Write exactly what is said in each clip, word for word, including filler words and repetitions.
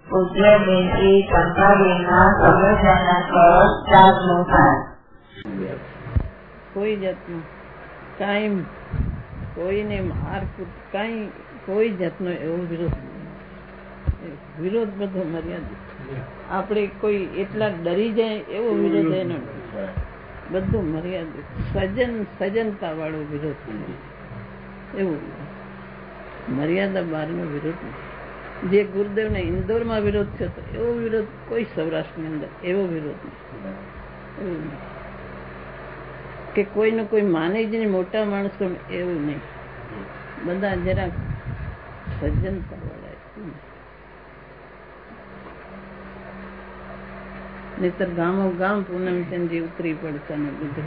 પૂજ્ય બેટી કંકારીના સંવેદન કોઈ જાતનું કાંઈ કોઈને માર કાંઈ કોઈ જાતનો એવો વિરોધ વિરોધ બધો મર્યાદિત. આપણે કોઈ એટલા ડરી જાય એવો વિરોધ એનો બધું મર્યાદિત સજન સજનતા વાળો વિરોધ એવું મર્યાદા બહારનો વિરોધ નથી. જે ગુરુદેવને ઇન્દોરમાં વિરોધ થયો હતો એવો વિરોધ કોઈ સૌરાષ્ટ્રની અંદર એવો વિરોધ નથી. એવું કે કોઈને કોઈ માને જ નહીં મોટા માણસો એવું નહીં. બધા જરા સજ્જનતા વાળા. નહીતર ગામો ગામ પૂનમચંદજી ઉતરી પડતા ને બધું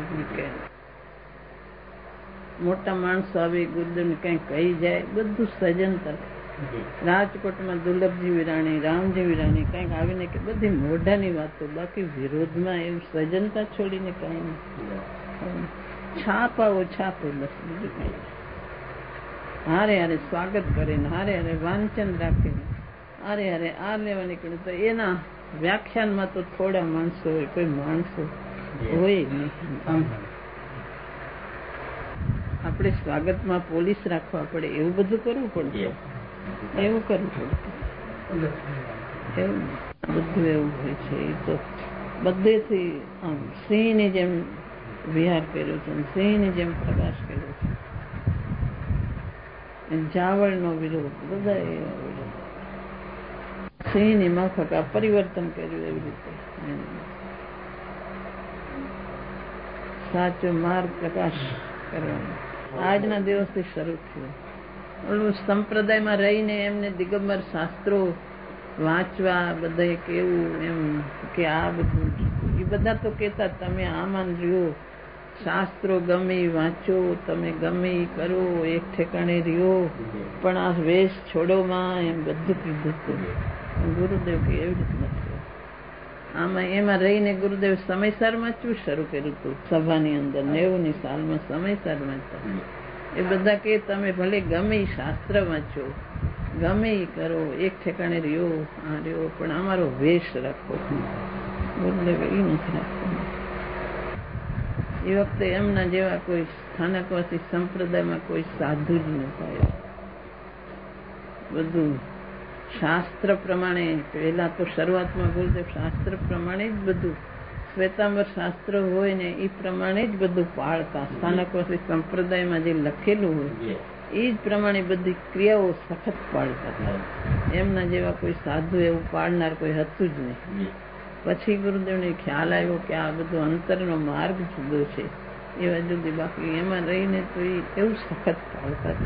મોટા માણસો આવી ગુરુદેવને કઈ કહી જાય બધું સજ્જનતા. રાજકોટમાં દુર્લભજી વિરાણી રામજી વિરાણી કઈક આવીને કે બધી મોઢાની વાતો, બાકી વિરોધમાં એવું સજ્જનતા છોડીને કઈ નહીં. છાપ આવો છાપો બસ બીજું કઈ. હારે હારે સ્વાગત કરે ને હારે હારે વાંચન રાખે ને હારે હારે આ લેવા નીકળે તો એના વ્યાખ્યાનમાં તો થોડા માણસો હોય, કોઈ માણસો હોય નહીં. આપણે સ્વાગતમાં પોલીસ રાખવા પડે એવું બધું કરવું પડશે, એવું કરવું પડશે. એવું બધું એવું હોય છે. એ તો બધેથી આમ સિંહની જેમ વિહાર કર્યો છે, સિંહની જેમ પ્રકાશ કર્યો છે. જાવળનો વિરોધ બધા એવા વિરોધ. સિંહની માફક આ પરિવર્તન કર્યું એવી રીતે સાચો માર્ગ પ્રકાશ કરવાનો આજના દિવસથી શરૂ થયો. ઓલું સંપ્રદાયમાં રહીને એમને દિગંબર શાસ્ત્રો વાંચવા બધા કેવું એમ કે આ બધું એ બધા તો કેતા તમે આમાં રહ્યો, શાસ્ત્રો ગમે વાંચો, તમે ગમે કરો, એક ઠેકાણે રહ્યો, પણ આ વેશ છોડોમાં એમ બધું કીધું હતું. ગુરુદેવ કે એવી રીતે નથી. આમાં એમાં રહીને ગુરુદેવ સમયસર વાંચવું શરૂ કર્યું હતું. સભાની અંદર નેવું ની સાલમાં સમયસર વાંચતા. એ બધા કે તમે ભલે ગમે શાસ્ત્ર વાંચો, ગમે કરો, એક ઠેકાણે રહ્યો, આ રહ્યો, પણ અમારો વેશ રાખો. ગુરુદેવ એ નથી રાખતો. એ વખતે એમના જેવા કોઈ સ્થાનકવાસી સંપ્રદાયમાં કોઈ સાધુ જ નતા. બધું શાસ્ત્ર પ્રમાણે પહેલા તો શરૂઆતમાં ગુરુદેવ શાસ્ત્ર પ્રમાણે જ બધું શ્વેતાંબર શાસ્ત્ર હોય ને એ પ્રમાણે જ બધું પાળતા. સ્થાનકવાસી સંપ્રદાયમાં જે લખેલું હોય એ જ પ્રમાણે બધી ક્રિયાઓ સખત પાળતા. એમના જેવા કોઈ સાધુ એવું પાળનાર કોઈ હતું જ નહીં. પછી ગુરુદેવને ખ્યાલ આવ્યો કે આ બધો અંતરનો માર્ગ જુદો છે, એવા જુદી. બાકી એમાં રહીને તો એ એવું સખત પાળતા.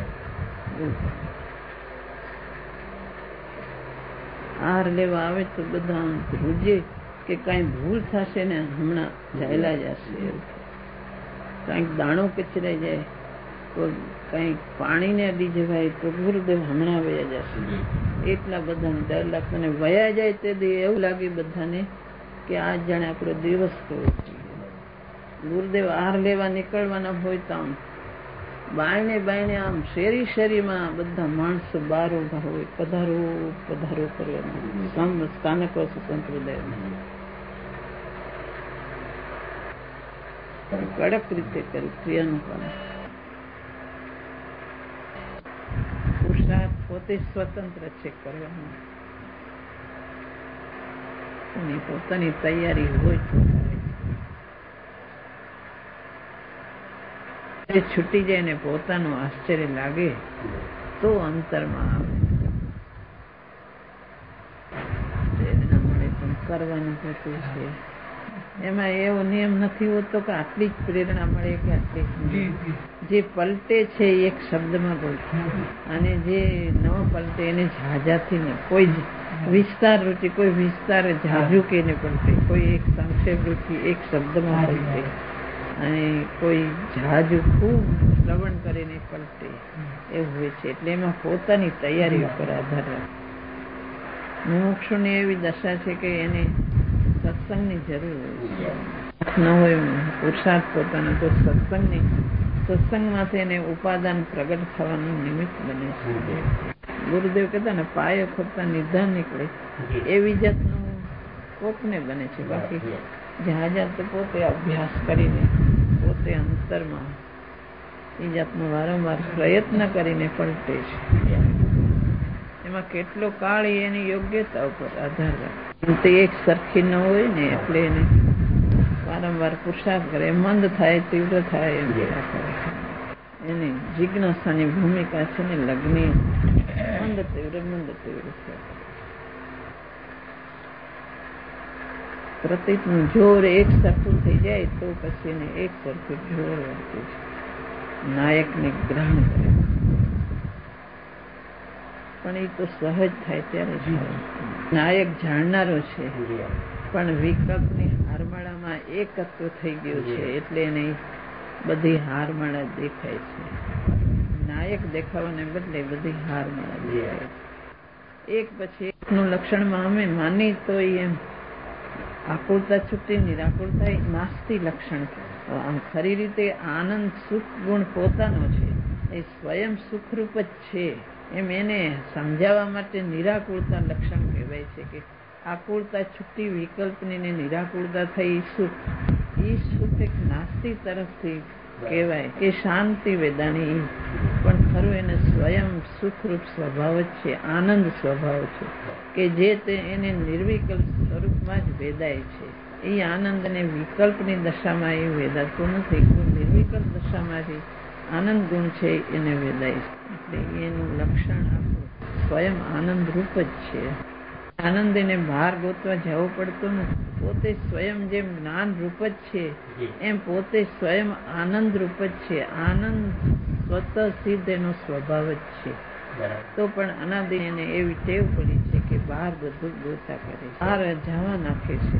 હાર લેવા આવે તો બધા ધ્રુજે કે કઈ ભૂલ થશે ને હમણાં જાયલા જશે. કઈક દાણો કચરાઈ જાય, કોઈ કઈક પાણીને અડી જવાય તો ગુરુદેવ હમણાં વયા જશે. એટલા બધાને ડર લાગતો ને વયા જાય તે એવું લાગે બધાને કે આ જાણે આપણો દિવસ કયો. ગુરુદેવ આહાર લેવા નીકળવાના હોય તો આમ બાયણે બાયણે આમ શેરી શેરીમાં બધા માણસો બાર ઉભા હોય, પધારો પધારો કરવાના. સ્થાનક સંપ્રદાય કડક રીતે કર્યું ક્રિયાનું કામ. પુરુષાર્થ પોતે સ્વતંત્ર છે કરવાનું, પોતાની તૈયારી હોય તો છૂટી જાય ને પોતાનું આશ્ચર્ય લાગે તો અંતરમાં આવે. કરવાનું હોતું છે. એમાં એવો નિયમ નથી હોતો કે આટલી જ પ્રેરણા મળે કે આટલી. જે પલટે છે એક શબ્દમાં બોલશે, અને જે ન પલટે એને ઝાઝાથી ને કોઈ વિસ્તાર રૂચિ, કોઈ વિસ્તાર ઝાઝુ કે ને પલટે, કોઈ એક સંક્ષેપ રૂચિ એક શબ્દમાં પલટે, અને કોઈ ઝાઝુ ખૂબ શ્રવણ કરીને પલટે એવું હોય છે. એટલે એમાં પોતાની તૈયારી ઉપર આધાર રાખે. મુમુક્ષુની એવી દશા છે કે એને સત્સંગની જરૂર હોય ન હોય પુરુષાર્થ પોતાનો તો સત્સંગની સત્સંગમાંથી એને ઉપાદાન પ્રગટ થવાનું નિમિત્ત બને છે. ગુરુદેવ કહેતા ને પાયો ખોદતા નિધાન નીકળે એવી જાતનું કોકને બને છે. બાકી જહાજા તો પોતે અભ્યાસ કરીને પોતે અંતરમાં એ જાતનો વારંવાર પ્રયત્ન કરીને પલટે છે. એમાં કેટલો કાળ એની યોગ્યતા ઉપર આધાર રાખે. તે એક સરખી ન હોય ને એટલે એને વારંવાર પુરુષાર્થ કરે, મંદ થાય તીવ્ર થાય એમ એની જિજ્ઞાસાની ભૂમિકા છે ને લગ્ન મંદ તીવ્ર મંદ તીવ્ર થાય. પ્રતીકનું જોર એક સરખું થઈ જાય તો પછી એને એક સરખું જોર વર્તે છે. નાયકને ગ્રહણ કરે પણ એ તો સહજ થાય ત્યારે નાયક જાણનારો છે પણ વિકલ્પની હારમાળામાં એકત્વ થઈ ગયું છે એટલે એને બધી હારમાળા દેખાય છે. નાયક દેખાવાને બદલે બધી હારમાળા દેખાય છે. એક પછી એકનું લક્ષણમાં અમે માની તો એમ આકુળતા છૂટી નિરાકુળતા નાસ્તી લક્ષણ. આમ ખરી રીતે આનંદ સુખ ગુણ પોતાનો છે, એ સ્વયં સુખરૂપ જ છે એમ એને સમજાવવા માટે નિરાકુળતા લક્ષણ કહેવાય છે. કે આકુળતા છૂટી વિકલ્પની ને નિરાકુળતા થઈ સુખ, એ સુખ એક નાસ્તી તરફથી કહેવાય કે શાંતિ વેદાની, પણ ખરું એને સ્વયં સુખરૂપ સ્વભાવ જ છે, આનંદ સ્વભાવ છે કે જે તે એને નિર્વિકલ્પ સ્વરૂપમાં જ વેદાય છે. એ આનંદને વિકલ્પની દશામાં એ વેદાતું નથી, નિર્વિકલ્પ દશામાંથી આનંદ ગુણ છે એને વેદાય છે. એટલે એનું લક્ષણ આપણું સ્વયં આનંદ રૂપ જ છે. આનંદ એને બહાર ગોતવા જવો પડતો નથી. પોતે સ્વયં જેમ જ્ઞાન રૂપ જ છે એમ પોતે સ્વયં આનંદ રૂપ જ છે. આનંદ સ્વતઃ સિદ્ધ એનો સ્વભાવ જ છે. તો પણ અનાદિ એને એવી ટેવ પડી છે કે બહાર બધું ગોતા કરે, બહાર જવા નાખે છે.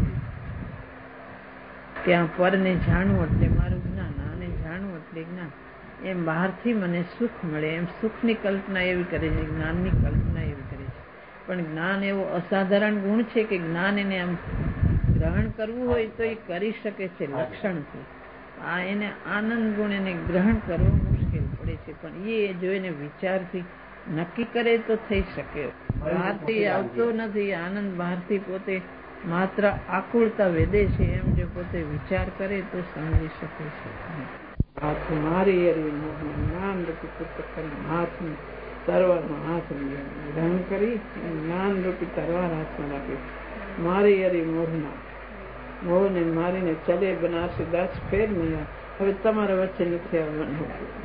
ત્યાં પરને જાણવું એટલે મારું જ્ઞાન, આને જાણવું એટલે જ્ઞાન. એમ બહારથી મને સુખ મળે એમ સુખની કલ્પના એવી કરે છે, જ્ઞાનની કલ્પના એવી કરે છે. પણ જ્ઞાન એવો અસાધારણ ગુણ છે કે જ્ઞાન એને આમ ગ્રહણ કરવું હોય તો એ કરી શકે છે લક્ષણથી. આ એને આનંદ ગુણ એને ગ્રહણ કરવો મુશ્કેલ પડે છે, પણ એ જો એને વિચારથી નક્કી કરે તો થઈ શકે. બહારથી આવતો નથી આનંદ, બહારથી પોતે માત્ર આકુળતા વેદે છે એમ જો પોતે વિચાર કરે તો સમજી શકે છે. હાથ મારી જ્ઞાન રૂપી પુસ્તક હાથની તરવારમાં હાથ ગ્રહણ કરી જ્ઞાન રૂપી તરવાર હાથમાં રાખી. મારી હરી મોહના મોહને મારીને ચલે બનારસી દાસ ફેર નહીં. હવે તમારા વચ્ચે નથી આવવાનું.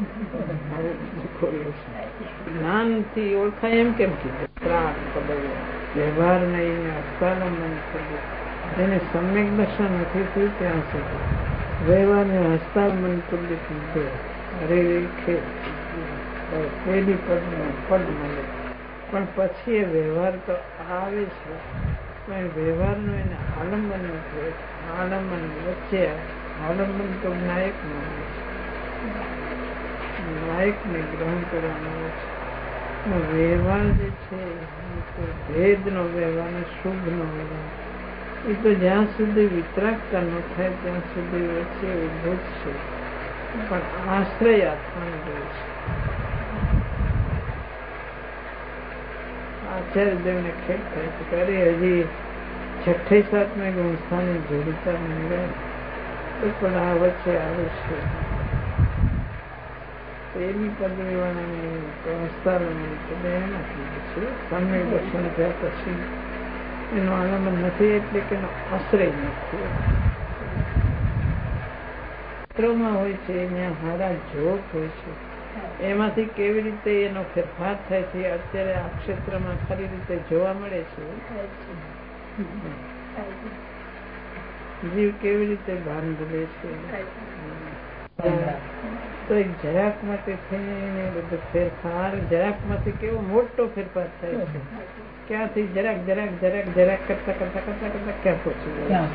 જ્ઞાનથી ઓળખાય એમ કેમ કીધું? ત્રાગ પદવ્યા વ્યવહાર નહીં હસ્તાલંબન કરવું. એને સમ્યક દર્શન નથી થયું ત્યાં સુધી વ્યવહારને હસ્તાલંબન કરવું કીધે અરે ખેલ પેલી પદ પદ મળે. પણ પછી એ વ્યવહાર તો આવે છે, પણ વ્યવહારનું એને આલંબન નથી. આલંબન વચ્ચે આલંબન તો નાયક નો આવે છે, નાયક ને ગ્રહણ કરવાનું આવે છે. વ્યવહાર જે છે ભેદ નો વ્યવહાર ને શુભ નો વ્યવહાર એ તો જ્યાં સુધી વિતરાગતા ન થાય ત્યાં સુધી વચ્ચે ઉભો જ છે, પણ આશ્રય આત્માને હોય છે. આચાર્ય દેવને ખેદ થાય છે કે અરે હજી છઠ્ઠે સાતમે ગુણ સ્થાને જોડતા નહીં રહે તો પણ આ વચ્ચે આવે છે. એવી પદવી વાળાને હસ્તાલંબન પદે એના કીધું છે. સમ્યક દર્શન થયા પછી એનો આલંબન નથી એટલે કે એનો આશ્રય નથી. ચિત્રોમાં હોય છે ત્યાં હારા જોક હોય છે, એમાંથી કેવી રીતે એનો ફેરફાર થાય છે અત્યારે આ ક્ષેત્રમાં ખરી રીતે જોવા મળે છે. જીવ કેવી રીતે ભાન ભૂલે છે તો એક જરાક માટે થઈને બધો ફેરફાર, જરાક માંથી કેવો મોટો ફેરફાર થાય છે. ક્યાંથી જરાક જરાક જરાક જરાક કરતા કરતા કરતા કરતા ક્યાં પહોંચી જાય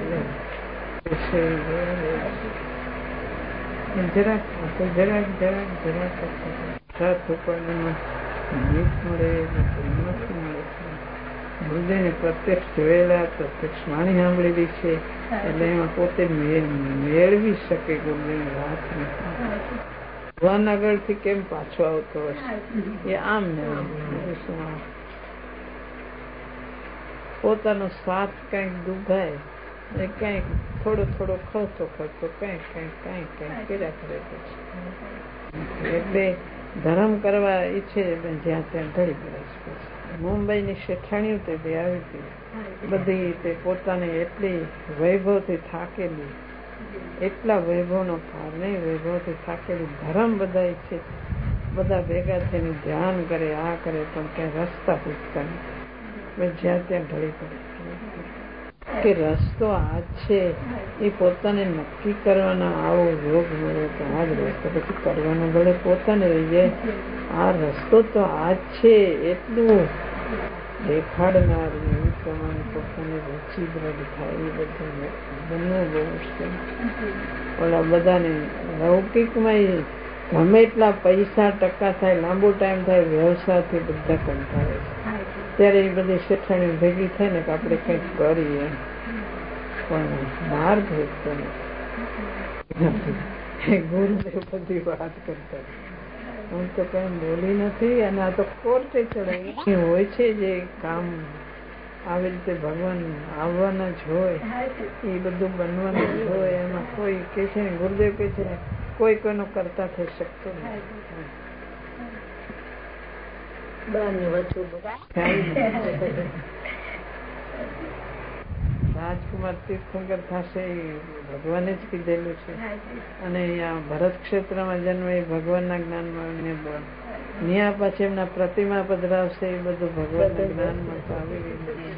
જરાક જરાક જરાક જરાક સાત ઉપાડીમાં ગીત મળે નથી મળે છે. હૃદયને પ્રત્યક્ષ જોયેલા પ્રત્યક્ષ વાણી સાંભળેલી છે એટલે એમાં પોતે મેળવી શકે ગુરુદેવની વાત નથી. ભગવાન આગળથી કેમ પાછો આવતો હશે એ આમ ને પોતાનો સ્વાર્થ કઈક દુભાય અને કઈક થોડો થોડો ખર્ચો ખર્ચો કઈક કઈક કઈક કઈક કર્યા કરે પછી એટલે ધર્મ કરવા ઈચ્છે જ્યાં ત્યાં ઢળી પડે છે. મુંબઈ ની શેઠાણીઓ તે આવી હતી બધી તે પોતાને એટલી વૈભવથી થાકેલી, એટલા વૈભવનો પાર નહીં, વૈભવથી થાકેલી ધર્મ બધા ઈચ્છે બધા ભેગા થઈને ધ્યાન કરે આ કરે પણ ક્યાંય રસ્તા પૂછતા નથી, જ્યાં ત્યાં ઢળી પડે કે રસ્તો આ છે એ પોતાને નક્કી કરવાના આવો યોગ મળે તો આ જ રસ્તો પછી કરવાનો ભલે પોતાને રહી જાય. આ રસ્તો તો આ જ છે એટલું દેખાડનાર એ પ્રમાણે પોતાને રુચિ દ્રઢ થાય એ બધું બનવું બહુ મુશ્કેલ. ઓલા બધાને લૌકિકમાં ગમે એટલા પૈસા ટકા થાય, લાંબો ટાઈમ થાય, વ્યવસાયથી બધા કંટાળે છે. ત્યારે એ બધી શેઠાણી ભેગી થાય ને કે આપણે કંઈક કરીએ પણ માર્ગ હોતો નથી. ગુરુદેવ બધી વાત કરતા હું તો કઈ બોલી નથી અને આ તો કોર્ટે ચડાવી હોય છે જે કામ આવી રીતે ભગવાન આવવાના જ હોય એ બધું બનવાનું જ હોય. એમાં કોઈ કે છે ને ગુરુદેવ કે છે ને કોઈ કોઈનો કરતા થઈ શકતો નથી. રાજકુમાર તીર્થંકર થશે એ ભગવાને જ કીધેલું છે અને અહીંયા ભરત ક્ષેત્રમાં જન્મ એ ભગવાનના જ્ઞાનમાં ન્યા પછી એમના પ્રતિમા પધરાવશે એ બધું ભગવાનના જ્ઞાનમાં તો આવી ગયું.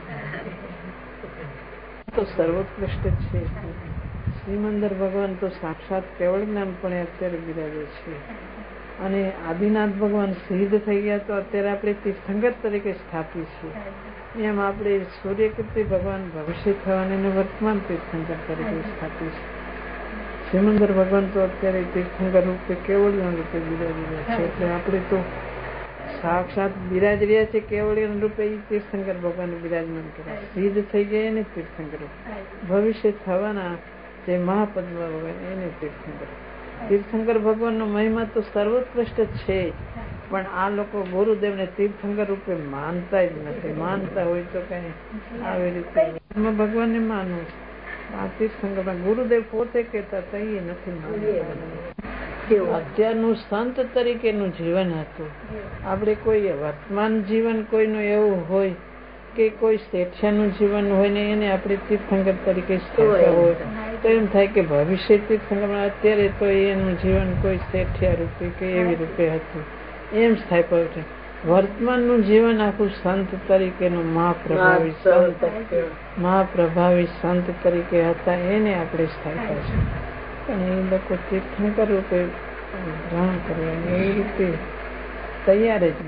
તો સર્વોત્કૃષ્ટ છે. શ્રીમંદર ભગવાન તો સાક્ષાત કેવળ જ્ઞાન પણ અત્યારે બિરાજે છે અને આદિનાથ ભગવાન સિદ્ધ થઈ ગયા તો અત્યારે આપણે તીર્થંકર તરીકે સ્થાપી છીએ. એમ આપણે સૂર્યકીર્તિ ભગવાન ભવિષ્ય થવાને વર્તમાન તીર્થંકર તરીકે સ્થાપી છે. શ્રીમંદર ભગવાન તો અત્યારે તીર્થંકર રૂપે કેવળ રૂપે બિરાજી રહ્યા છે એટલે આપણે તો સાક્ષાત બિરાજ રહ્યા છે કેવળ રૂપે એ તીર્થંકર ભગવાન બિરાજમાન કર્યા. સિદ્ધ થઈ ગયા એને તીર્થંકર, ભવિષ્ય થવાના જે મહાપદ્મા ભગવાન એને તીર્થંકર. તીર્થંકર ભગવાનનો મહિમા તો સર્વોત્કૃષ્ટ છે પણ આ લોકો ગુરુદેવને તીર્થંકર રૂપે માનતા જ નથી. માનતા હોય તો કઈ આવી રીતે ભગવાનને માનવું આ તીર્થંકર ગુરુદેવ પોતે કહેતા હતા એ નથી માનતા. અત્યારનું સંત તરીકેનું જીવન હતું. આપણે કોઈ વર્તમાન જીવન કોઈનું એવું હોય કે કોઈ શેઠિયાનું જીવન હોય ને એને આપણે તીર્થંકર તરીકે સ્થાપ્યા હોય તો એમ થાય કે ભવિષ્ય તીર્થંકર. અત્યારે તો એનું જીવન કોઈ શેઠિયા રૂપે કે એવી રૂપે હતું એમ સ્થાપ્યું છે. વર્તમાનનું જીવન આખું સંત તરીકેનું મહાપ્રભાવી સંત મહાપ્રભાવી સંત તરીકે હતા એને આપણે સ્થાપ્યા છે પણ એ લોકો તીર્થંકર રૂપે ગ્રહણ કરવાની એવી રીતે તૈયાર જ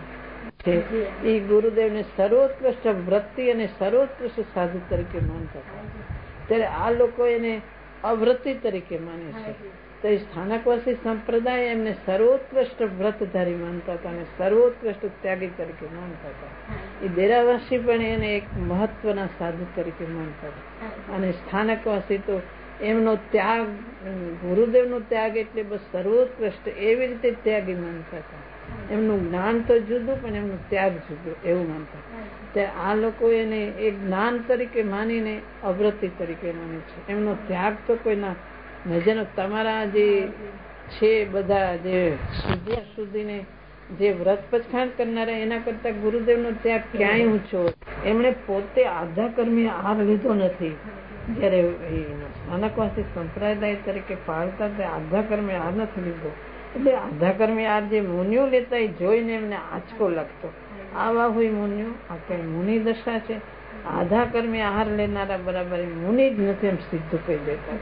નથી. એ ગુરુદેવને સર્વોત્કૃષ્ટ વૃત્તિ અને સર્વોત્કૃષ્ટ સાધુ તરીકે માનતા હતા ત્યારે આ લોકો એને અવૃત્તિ તરીકે માને છે. તો એ સ્થાનકવાસી સંપ્રદાય એમને સર્વોત્કૃષ્ટ વ્રતધારી માનતા હતા અને સર્વોત્કૃષ્ટ ત્યાગી તરીકે માનતા હતા. એ ડેરાવાસી પણ એને એક મહત્વના સાધુ તરીકે માનતા હતા અને સ્થાનકવાસી તો એમનો ત્યાગ ગુરુદેવનો ત્યાગ એટલે બસ સર્વોત્કૃષ્ટ એવી રીતે ત્યાગી માનતા હતા. એમનું જ્ઞાન તો જુદું પણ એમનો ત્યાગ જુદો એવું માનતા. આ લોકો એને એક જ્ઞાન તરીકે માનીને અવૃત્તિ તરીકે માને છે. એમનો ત્યાગ તો કોઈના નજર તમારા જે છે બધા જે સુધી સુધીને જે વ્રત પછાણ કરનારા એના કરતા ગુરુદેવનો ત્યાગ ક્યાંય ઊંચો. એમણે પોતે આધાકર્મી આહાર લીધો નથી. જયારે સ્થાનકવાસી સંપ્રદાય તરીકે પાળતા તે આધાકર્મી આહાર નથી લીધો એટલે આધાકર્મી આહાર જે મુનિઓ લેતા એ જોઈને એમને આંચકો લાગતો. આવા હોય મુનિઓ આ કઈ મુનિ દશા છે. આધાકર્મી આહાર લેનારા બરાબર મુનિ જ નથી એમ સિદ્ધ કહી દેતા.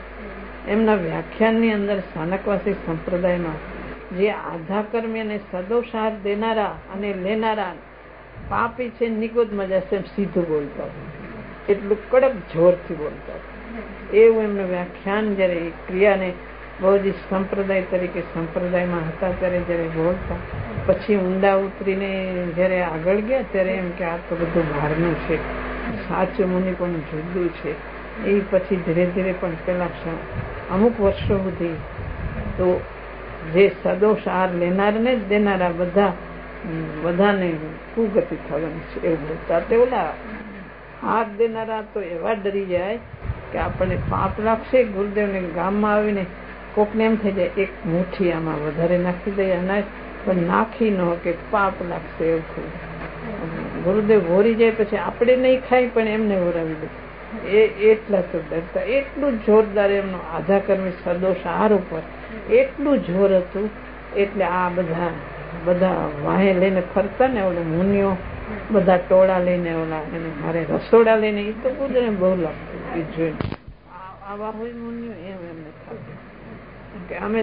એમના વ્યાખ્યાનની અંદર સ્થાનકવાસી સંપ્રદાયમાં જે આધાકર્મી અને સદોષાર દેનારા અને લેનારા પાપી છે નિગોદમાં જશે એમ સીધું બોલતા એટલું કડક જોરથી બોલતા. એવું એમનું વ્યાખ્યાન જયારે એ ક્રિયાને બહુજી સંપ્રદાય તરીકે સંપ્રદાયમાં હતા ત્યારે જયારે બોલતા પછી ઊંડા ઉતરીને જયારે આગળ ગયા ત્યારે એમ કે આ તો બધું બહારનું છે, સાચું મુનિ પણ જુદું છે. એ પછી ધીરે ધીરે પણ પેલા અમુક વર્ષો સુધી તો જે સદોષ આર લેનાર ને જ દેનારા બધા બધાને કુગતિ થવાની છે એવું બોલતા. તે ઓલા હાર દેનારા તો એવા ડરી જાય કે આપણને પાપ લાગશે. ગુરુદેવને ગામમાં આવીને કોકને એમ થઈ જાય એક મુઠ્ઠી આમાં વધારે નાખી દે અનાજ, પણ નાખી ન કે પાપ લાગશે એવું થયું. ગુરુદેવ ભોરી જાય પછી આપણે નહીં ખાઈ પણ એમને વરાવી દે. એ એટલા તો ડરતા. એટલું જોરદાર એમનો આધાકર્મી સદોષ આહાર ઉપર એટલું જોર હતું. એટલે આ બધા બધા વાહે લઈને ફરતા ને ઓલા મુનિઓ બધા ટોળા લઈને ઓલા એને મારે રસોડા લઈને એ તો ગુરુદેવને બહુ લાગતું એ જોઈને. આવા હોય મુનિઓ એમ એમને થતું કે અમે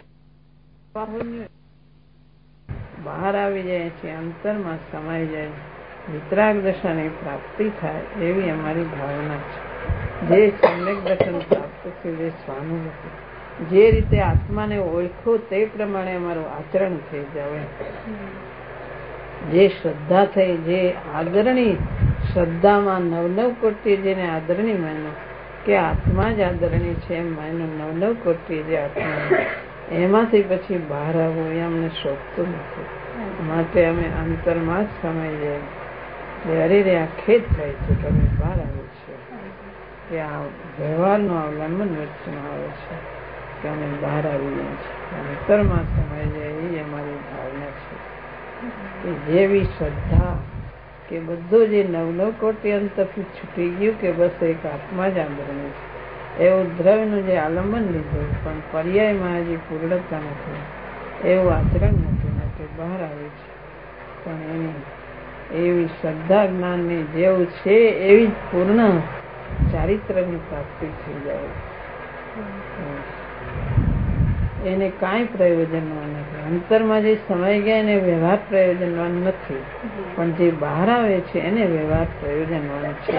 બહાર આવી જાય છે, અંતરમાં સમાઈ જાય, વિતરાગ દશાની પ્રાપ્તિ થાય એવી અમારી ભાવના છે. જે સમ્યક દર્શન પ્રાપ્ત થયું, જે સ્વાનુભૂતિ, જે રીતે આત્માને ઓળખો તે પ્રમાણે અમારું આચરણ થઈ જાય. જે શ્રદ્ધા થઈ, જે આદરણી શ્રદ્ધામાં નવ નવ કોટી જેને આદરણી માનો કે આત્મા જ આદરણી છે એમ માનો નવ નવ કોટી જે આત્મા, એમાંથી પછી બહાર આવવું એ અમને શોભતું નથી. માટે અમે અંતરમાં જ સમય જાય હરી આ ખેદ થાય છે કે અમે બહાર આવીએ છીએ કે આ વ્યવહારનું અવલંબન વચ્ચેમાં આવે છે કે અમે બહાર આવીએ છીએ. અંતરમાં સમય જાય એ અમારી ભાવના છે કે જેવી શ્રદ્ધા કે બધું જે નવ નવ કોટી અંતરથી છૂટી ગયું કે બસ એક આત્મા જ આદરણી છે એવું દ્રવ્યનું જે આલંબન લીધું પણ પર્યાયમાં હજી પૂર્ણતા નથી, એવું આચરણ નથી માટે બહાર આવે છે. પણ એની એવી શ્રદ્ધા જ્ઞાનની જેવું છે એવી પૂર્ણ ચારિત્રની પ્રાપ્તિ થઈ જાય. એને કાંઈ પ્રયોજનવાન નથી. અંતરમાં જે સમય ગયા એને વ્યવહાર પ્રયોજનવાન નથી, પણ જે બહાર આવે છે એને વ્યવહાર પ્રયોજનવાન છે.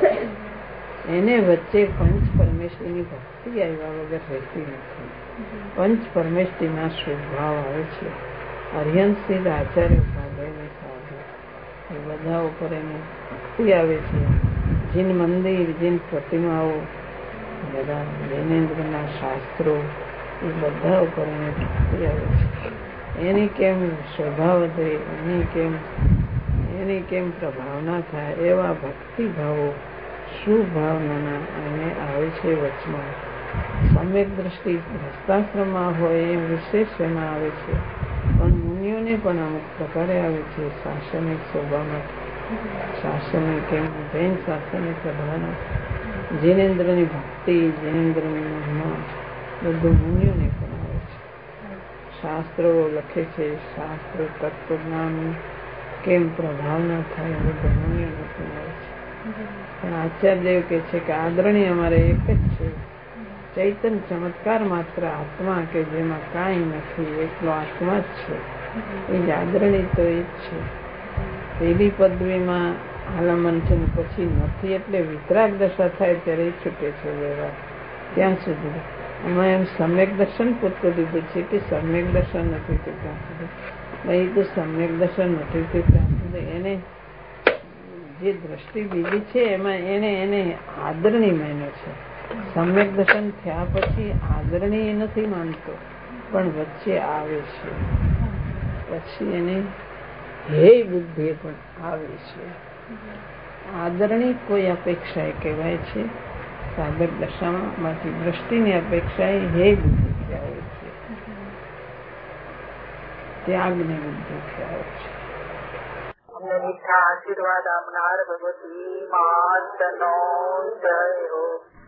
એને વચ્ચે પંચ પરમેશ્વરીની ભક્તિ આવ્યા વગર રહેતી નથી. પંચ પરમેશ્વરીના સ્વભાવ આવે છે. હરિહંસિદ્ધ આચાર્ય ઉપાધ્યાયની સાધુ એ બધા ઉપર એની ભક્તિ આવે છે. જીન મંદિર, જીન પ્રતિમાઓ, બધા જૈનેન્દ્રના શાસ્ત્રો એ બધા ઉપર એને ભક્તિ આવે છે. એની કેમ સ્વભાવ વધે, એની કેમ એની કેમ પ્રભાવના થાય એવા ભક્તિભાવો સુભાવનાના એને આવે છે વચમાં. સમ્યક દ્રષ્ટિ હસ્તાશ્રમમાં હોય એ વિશેષ એમાં આવે છે, પણ મુનિઓને પણ અમુક પ્રકારે આવે છે. શાસનિક સ્વભાવમાં શાસનિક એમ જૈન શાસનિક પ્રભાવના, જૈનેન્દ્રની ભક્તિ, જૈનેન્દ્રની મહિમા બધું મુનિઓને પણ આવે છે. શાસ્ત્રો લખે છે, શાસ્ત્ર તત્વજ્ઞાન કેમ પ્રભાવના થાય બધું મુનિઓને પણ આવે છે. પણ આચાર્યદેવ કે છે કે આદરણી અમારે એક જ છે, ચૈતન્ય ચમત્કાર માત્ર આત્મા કે જેમાં કાંઈ નથી, એટલો આત્મા જ છે. એ જ આદરણી તો એ જ છે. પેલી પદવીમાં આલંબન છે પછી નથી, એટલે વિતરાગ દશા થાય ત્યારે એ છૂટે છે વ્યવહાર. ત્યાં સુધી એમાં એમ સમ્યક દર્શન પૂરતું દીધું છે કે સમ્યક દર્શન નથી થયું ત્યાં સુધી. એ તો સમ્યક દર્શન નથી થયું ત્યાં સુધી એને જે દ્રષ્ટિ બીજી છે એમાં એને એને આદરણી માન્યો છે. સમ્યક દર્શન થયા પછી આદરણી નથી માનતો, પણ વચ્ચે આવે છે. પછી એને હે બુદ્ધિ પણ આવે છે. આદરણી કોઈ અપેક્ષા એ કહેવાય છે સાધક દશામાં, બાકી દ્રષ્ટિની અપેક્ષા એ હે બુદ્ધિ આવે છે, ત્યાગની બુદ્ધિ આવે છે. મીઠા આશીર્વાદ આપનાર ભગવતી માતનો જય હો.